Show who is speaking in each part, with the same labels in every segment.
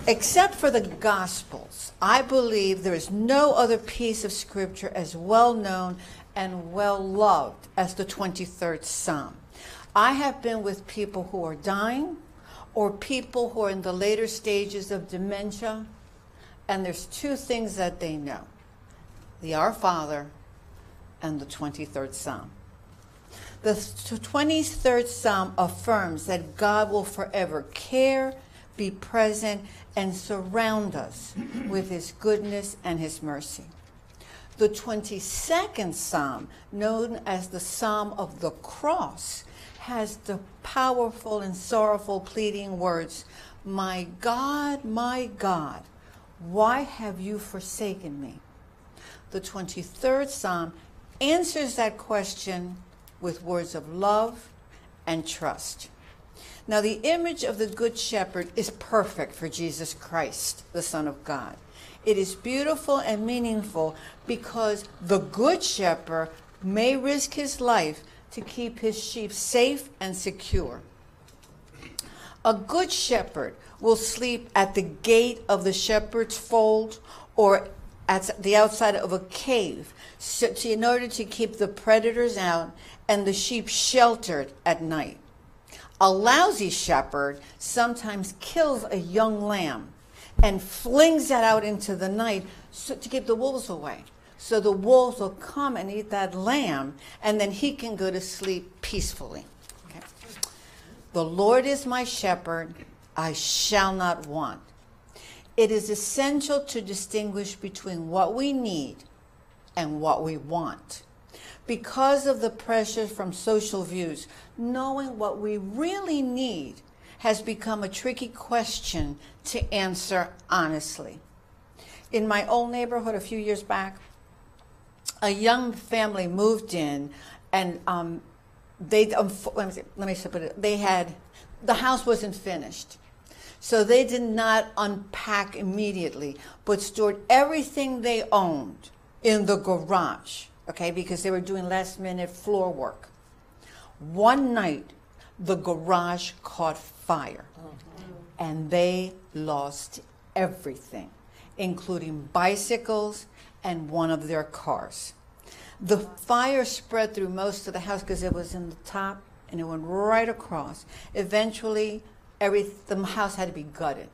Speaker 1: Except for the Gospels, I believe there is no other piece of Scripture as well known and well loved as the 23rd Psalm. I have been with people who are dying or people who are in the later stages of dementia, and there's two things that they know: the Our Father and the 23rd Psalm. The 23rd Psalm affirms that God will forever care, be present, and surround us with his goodness and his mercy. The 22nd Psalm, known as the Psalm of the Cross, has the powerful and sorrowful pleading words, my God, why have you forsaken me?" The 23rd Psalm answers that question with words of love and trust. Now, the image of the Good Shepherd is perfect for Jesus Christ, the Son of God. It is beautiful and meaningful because the Good Shepherd may risk his life to keep his sheep safe and secure. A good shepherd will sleep at the gate of the shepherd's fold or at the outside of a cave in order to keep the predators out and the sheep sheltered at night. A lousy shepherd sometimes kills a young lamb and flings that out into the night to keep the wolves away. So the wolves will come and eat that lamb, and then he can go to sleep peacefully. Okay. The Lord is my shepherd, I shall not want. It is essential to distinguish between what we need and what we want. Because of the pressure from social views, knowing what we really need has become a tricky question to answer honestly. In my old neighborhood a few years back, a young family moved in, and the house wasn't finished. So they did not unpack immediately, but stored everything they owned in the garage, okay, because they were doing last-minute floor work. One night, the garage caught fire, and they lost everything, including bicycles and one of their cars. The fire spread through most of the house because it was in the top, and it went right across. Eventually, the house had to be gutted.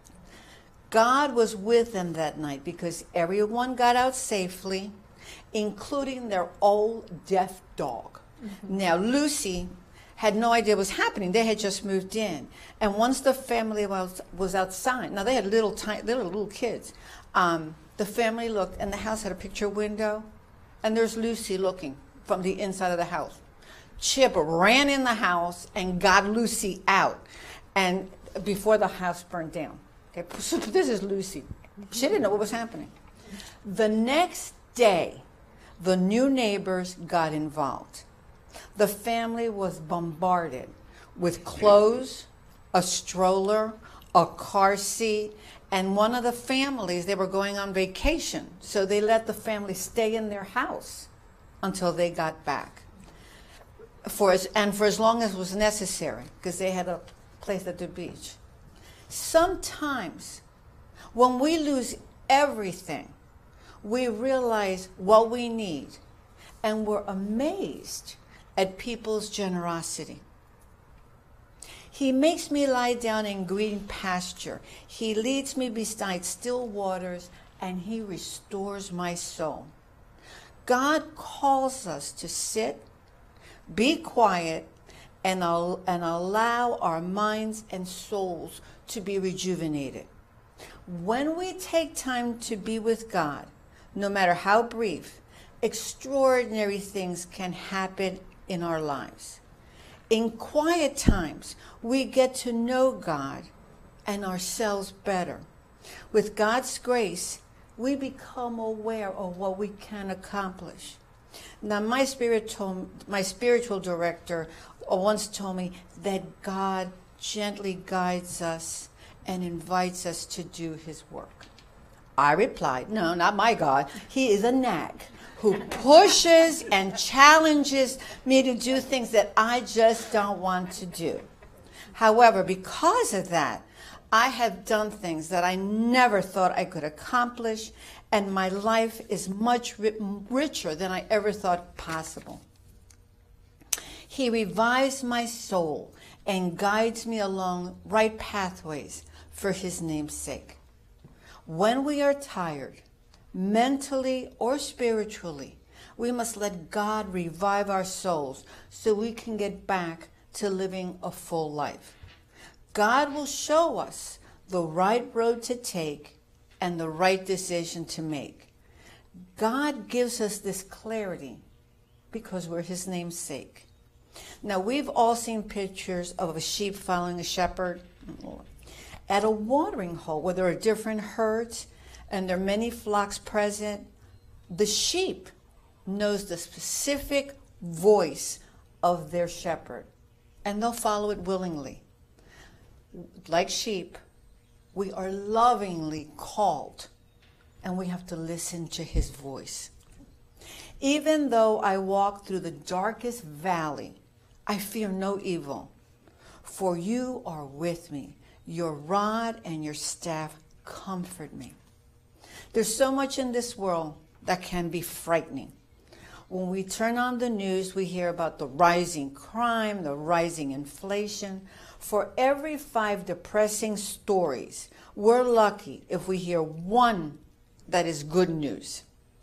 Speaker 1: God was with them that night because everyone got out safely, including their old deaf dog. Mm-hmm. Now, Lucy had no idea what was happening. They had just moved in. And once the family was outside, now they had little kids, the family looked, and the house had a picture window, and there's Lucy looking from the inside of the house. Chip ran in the house and got Lucy out, and before the house burned down. Okay, so this is Lucy. She didn't know what was happening. The next day, the new neighbors got involved. The family was bombarded with clothes, a stroller, a car seat, and one of the families, they were going on vacation, so they let the family stay in their house until they got back. For as long as was necessary, because they had a place at the beach. Sometimes, when we lose everything, we realize what we need, and we're amazed at people's generosity. He makes me lie down in green pasture. He leads me beside still waters, and he restores my soul. God calls us to sit, be quiet, and allow our minds and souls to be rejuvenated. When we take time to be with God, no matter how brief, extraordinary things can happen in our lives. In quiet times, we get to know God and ourselves better. With God's grace, we become aware of what we can accomplish. Now, my spiritual director once told me that God gently guides us and invites us to do his work. I replied, no, not my God. He is a nag who pushes and challenges me to do things that I just don't want to do. However, because of that, I have done things that I never thought I could accomplish, and my life is much richer than I ever thought possible. He revives my soul and guides me along right pathways for his name's sake. When we are tired, mentally or spiritually, we must let God revive our souls so we can get back to living a full life. God will show us the right road to take and the right decision to make. God gives us this clarity because we're his name's sake. Now, we've all seen pictures of a sheep following a shepherd at a watering hole where there are different herds and there are many flocks present. The sheep knows the specific voice of their shepherd, and they'll follow it willingly. Like sheep, we are lovingly called, and we have to listen to his voice. Even though I walk through the darkest valley, I fear no evil, for you are with me. Your rod and your staff comfort me. There's so much in this world that can be frightening. When we turn on the news, we hear about the rising crime, the rising inflation. For every 5 depressing stories, we're lucky if we hear one that is good news.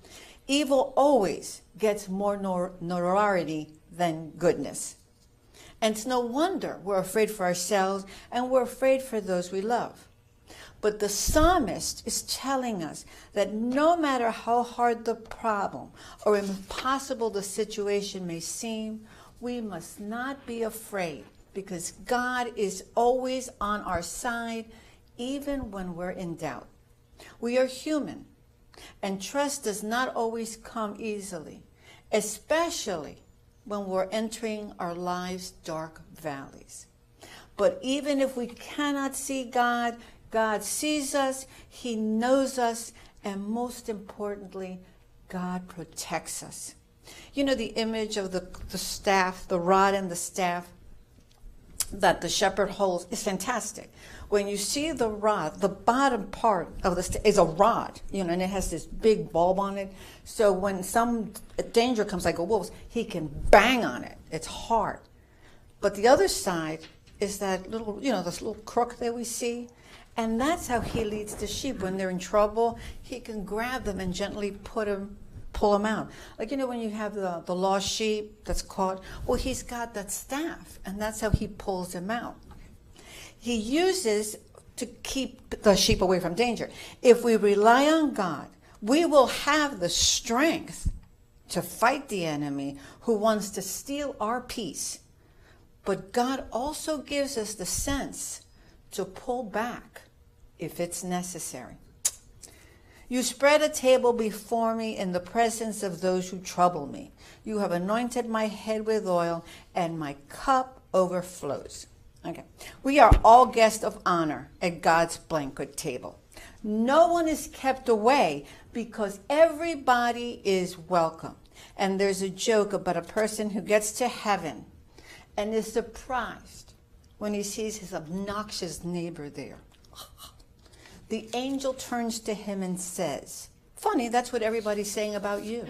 Speaker 1: Evil always gets more notoriety than goodness. And it's no wonder we're afraid for ourselves and we're afraid for those we love. But the psalmist is telling us that no matter how hard the problem or impossible the situation may seem, we must not be afraid because God is always on our side, even when we're in doubt. We are human, and trust does not always come easily, especially when we're entering our lives' dark valleys. But even if we cannot see God, God sees us, he knows us, and most importantly, God protects us. You know, the image of the staff, the rod and the staff that the shepherd holds is fantastic. When you see the rod, the bottom part of the staff is a rod, you know, and it has this big bulb on it. So when some danger comes like a wolf, he can bang on it. It's hard. But the other side is that little, you know, this little crook that we see. And that's how he leads the sheep. When they're in trouble, he can grab them and gently pull them out. Like, you know, when you have the lost sheep that's caught, well, he's got that staff, and that's how he pulls them out. He uses to keep the sheep away from danger. If we rely on God, we will have the strength to fight the enemy who wants to steal our peace. But God also gives us the sense to pull back if it's necessary. You spread a table before me in the presence of those who trouble me. You have anointed my head with oil, and my cup overflows. Okay. We are all guests of honor at God's banquet table. No one is kept away because everybody is welcome. And there's a joke about a person who gets to heaven and is surprised when he sees his obnoxious neighbor there. The angel turns to him and says, funny, that's what everybody's saying about you.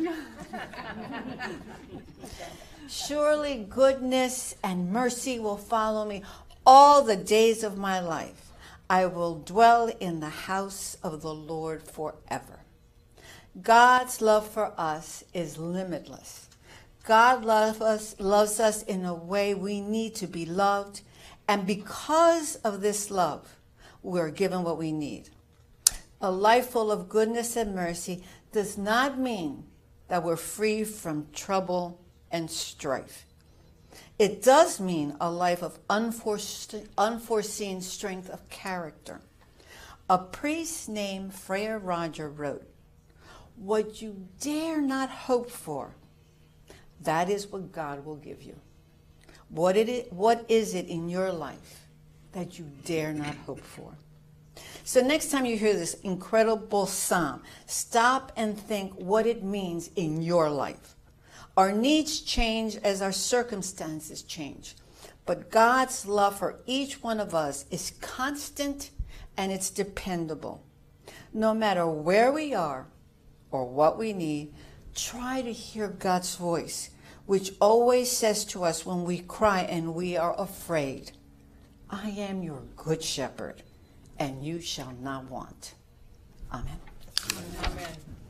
Speaker 1: Surely goodness and mercy will follow me all the days of my life. I will dwell in the house of the Lord forever. God's love for us is limitless. God loves us in a way we need to be loved. And because of this love, we're given what we need. A life full of goodness and mercy does not mean that we're free from trouble and strife. It does mean a life of unforeseen strength of character. A priest named Friar Roger wrote, "What you dare not hope for, that is what God will give you." What is it in your life that you dare not hope for? So next time you hear this incredible psalm, stop and think what it means in your life. Our needs change as our circumstances change, But God's love for each one of us is constant and it's dependable. No matter where we are or what we need, try to hear God's voice, which always says to us when we cry and we are afraid, I am your good shepherd, and you shall not want. Amen.
Speaker 2: Amen.